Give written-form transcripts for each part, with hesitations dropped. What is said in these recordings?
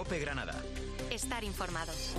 COPE Granada. Estar informados.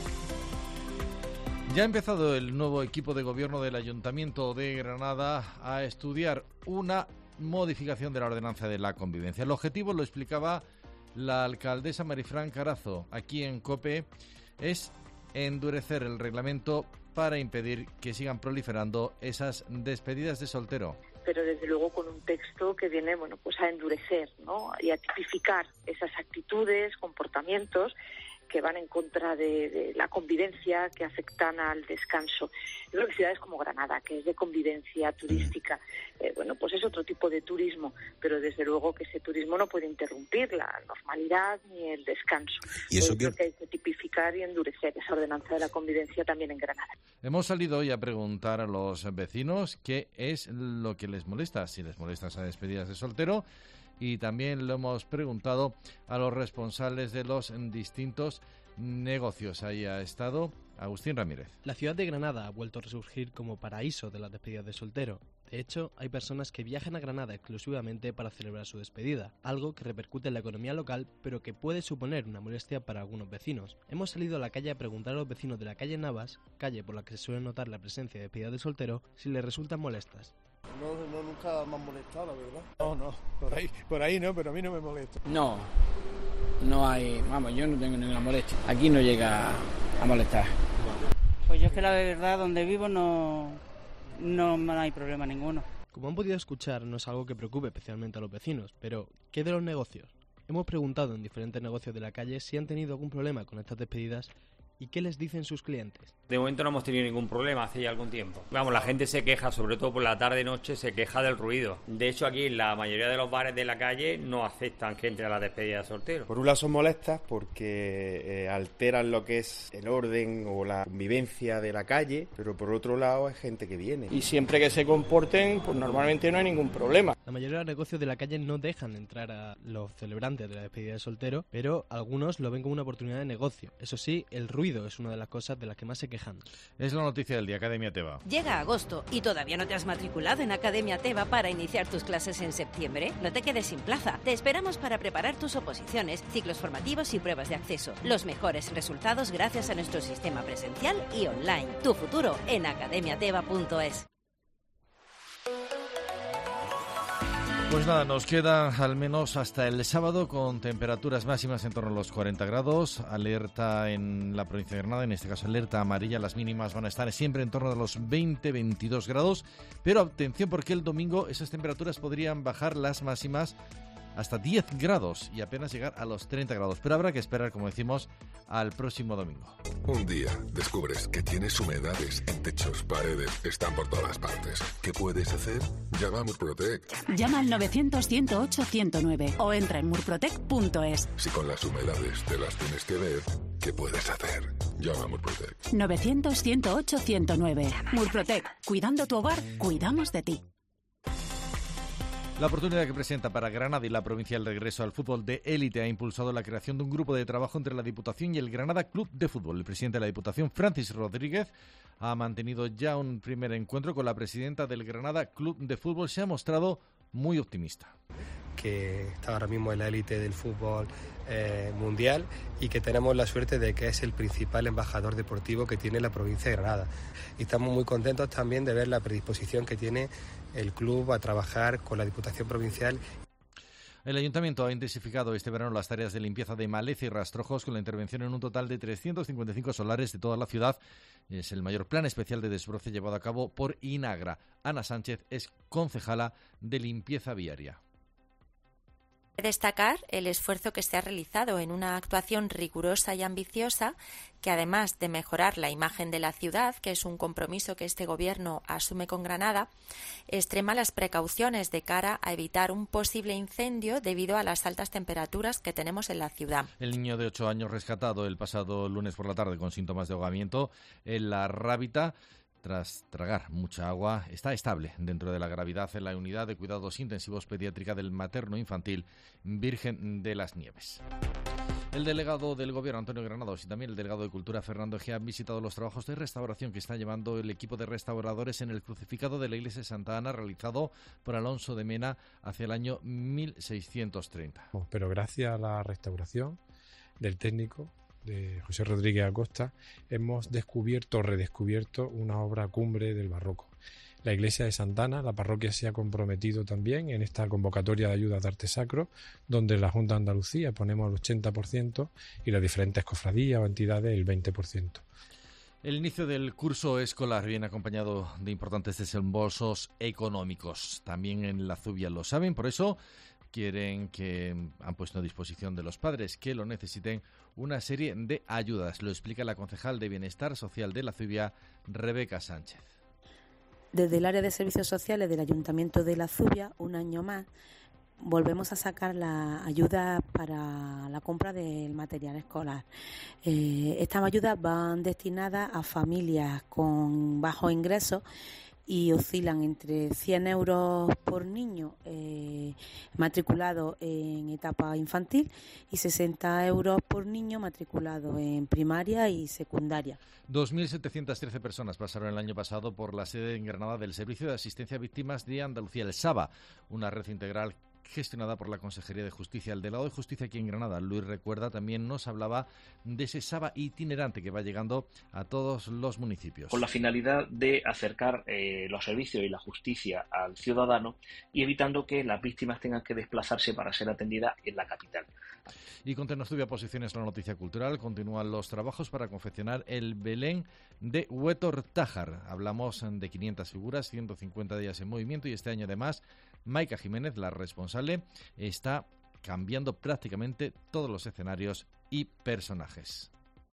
Ya ha empezado el nuevo equipo de gobierno del Ayuntamiento de Granada a estudiar una modificación de la ordenanza de la convivencia. El objetivo, lo explicaba la alcaldesa Marifran Carazo aquí en COPE, es endurecer el reglamento para impedir que sigan proliferando esas despedidas de soltero. Pero desde luego con un texto que viene, pues a endurecer, ¿no? Y a tipificar esas actitudes, comportamientos que van en contra de la convivencia, que afectan al descanso. Yo creo que ciudades como Granada, que es de convivencia turística, pues es otro tipo de turismo, pero desde luego que ese turismo no puede interrumpir la normalidad ni el descanso. Y eso creo que hay que tipificar y endurecer esa ordenanza de la convivencia también en Granada. Hemos salido hoy a preguntar a los vecinos qué es lo que les molesta, si les molesta esas despedidas de soltero, y también lo hemos preguntado a los responsables de los distintos negocios. Ahí ha estado Agustín Ramírez. La ciudad de Granada ha vuelto a resurgir como paraíso de las despedidas de soltero. De hecho, hay personas que viajan a Granada exclusivamente para celebrar su despedida, algo que repercute en la economía local, pero que puede suponer una molestia para algunos vecinos. Hemos salido a la calle a preguntar a los vecinos de la calle Navas, calle por la que se suele notar la presencia de despedidas de soltero, si les resultan molestas. No, nunca me han molestado, la verdad. No, por ahí no, pero a mí no me molesta. No hay, yo no tengo ninguna molestia. Aquí no llega a molestar. Pues yo es que la verdad, donde vivo no hay problema ninguno. Como han podido escuchar, no es algo que preocupe especialmente a los vecinos, pero ¿qué de los negocios? Hemos preguntado en diferentes negocios de la calle si han tenido algún problema con estas despedidas y qué les dicen sus clientes. De momento no hemos tenido ningún problema hace ya algún tiempo. La gente se queja, sobre todo por la tarde-noche, se queja del ruido. De hecho, aquí la mayoría de los bares de la calle no aceptan que entre a la despedida de solteros. Por un lado son molestas porque alteran lo que es el orden o la convivencia de la calle, pero por otro lado es gente que viene. Y siempre que se comporten, pues normalmente no hay ningún problema. La mayoría de los negocios de la calle no dejan entrar a los celebrantes de la despedida de soltero, pero algunos lo ven como una oportunidad de negocio. Eso sí, el ruido es una de las cosas de las que más se quejan. Es la noticia del día, Academia Teva. Llega agosto y todavía no te has matriculado en Academia Teva para iniciar tus clases en septiembre. No te quedes sin plaza. Te esperamos para preparar tus oposiciones, ciclos formativos y pruebas de acceso. Los mejores resultados gracias a nuestro sistema presencial y online. Tu futuro en academiateva.es. Pues nada, nos queda al menos hasta el sábado con temperaturas máximas en torno a los 40 grados, alerta en la provincia de Granada, en este caso alerta amarilla, las mínimas van a estar siempre en torno a los 20-22 grados, pero atención porque el domingo esas temperaturas podrían bajar las máximas hasta 10 grados y apenas llegar a los 30 grados, pero habrá que esperar, como decimos, al próximo domingo. Un día descubres que tienes humedades en techos, paredes, están por todas partes. ¿Qué puedes hacer? Llama a Murprotec. Llama al 900-108-109 o entra en murprotec.es. Si con las humedades te las tienes que ver, ¿qué puedes hacer? Llama a Murprotec. 900-108-109. Murprotec. Cuidando tu hogar, cuidamos de ti. La oportunidad que presenta para Granada y la provincia el regreso al fútbol de élite ha impulsado la creación de un grupo de trabajo entre la Diputación y el Granada Club de Fútbol. El presidente de la Diputación, Francis Rodríguez, ha mantenido ya un primer encuentro con la presidenta del Granada Club de Fútbol. Se ha mostrado muy optimista. Que está ahora mismo en la élite del fútbol mundial y que tenemos la suerte de que es el principal embajador deportivo que tiene la provincia de Granada. Y estamos muy contentos también de ver la predisposición que tiene el club a trabajar con la Diputación Provincial. El Ayuntamiento ha intensificado este verano las tareas de limpieza de maleza y rastrojos con la intervención en un total de 355 solares de toda la ciudad. Es el mayor plan especial de desbroce llevado a cabo por Inagra. Ana Sánchez es concejala de limpieza viaria. Destacar el esfuerzo que se ha realizado en una actuación rigurosa y ambiciosa que, además de mejorar la imagen de la ciudad, que es un compromiso que este Gobierno asume con Granada, extrema las precauciones de cara a evitar un posible incendio debido a las altas temperaturas que tenemos en la ciudad. El niño de 8 años rescatado el pasado lunes por la tarde con síntomas de ahogamiento en la Rábita, tras tragar mucha agua, está estable dentro de la gravedad en la unidad de cuidados intensivos pediátrica del materno-infantil Virgen de las Nieves. El delegado del Gobierno, Antonio Granados, y también el delegado de Cultura, Fernando Egea, han visitado los trabajos de restauración que está llevando el equipo de restauradores en el crucificado de la iglesia de Santa Ana, realizado por Alonso de Mena hacia el año 1630. Pero gracias a la restauración del técnico, de José Rodríguez Acosta, hemos redescubierto una obra cumbre del barroco. La iglesia de Santana, la parroquia se ha comprometido también en esta convocatoria de ayudas de arte sacro, donde la Junta de Andalucía ponemos el 80% y las diferentes cofradías o entidades el 20%. El inicio del curso escolar viene acompañado de importantes desembolsos económicos. También en la Zubia lo saben, por eso han puesto a disposición de los padres que lo necesiten una serie de ayudas. Lo explica la concejal de Bienestar Social de la Zubia, Rebeca Sánchez. Desde el área de servicios sociales del Ayuntamiento de la Zubia, un año más, volvemos a sacar la ayuda para la compra del material escolar. Estas ayudas van destinadas a familias con bajos ingresos y oscilan entre 100 euros por niño matriculado en etapa infantil y 60 euros por niño matriculado en primaria y secundaria. 2.713 personas pasaron el año pasado por la sede en Granada del Servicio de Asistencia a Víctimas de Andalucía, el SAVA, una red integral gestionada por la Consejería de Justicia. El delegado de Justicia aquí en Granada, Luis Recuerda, también nos hablaba de ese SAVA itinerante que va llegando a todos los municipios. Con la finalidad de acercar los servicios y la justicia al ciudadano y evitando que las víctimas tengan que desplazarse para ser atendidas en la capital. Y con Tenostubia Posiciones, la noticia cultural, continúan los trabajos para confeccionar el Belén de Huétor Tájar. Hablamos de 500 figuras, 150 días en movimiento y este año además Maika Jiménez, la responsable, está cambiando prácticamente todos los escenarios y personajes.